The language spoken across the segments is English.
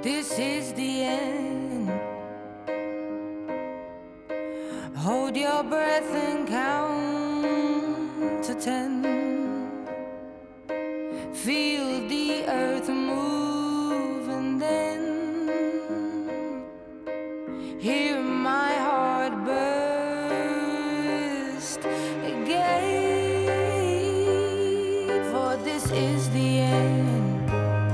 This is the end. Hold your breath and count to 10. Feel the earth move and then hear my heart burst again. For this is the end.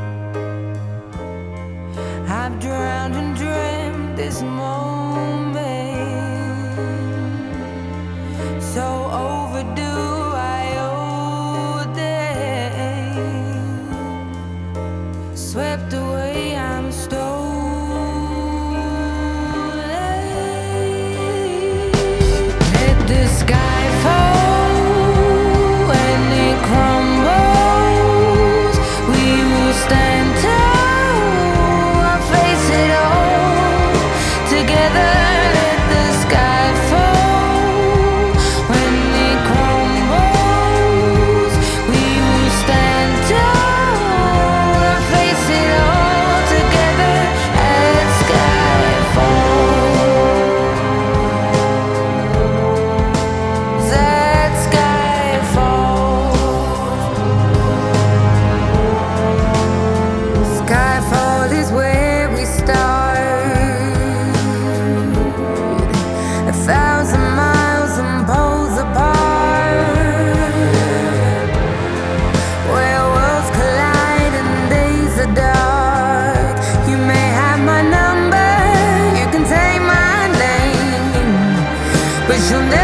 I've drowned and dreamt this moment, so overdue I owe them. Swept away, I'm stolen. Let the sky fall when it crumbles. We will stand tall. But you'll never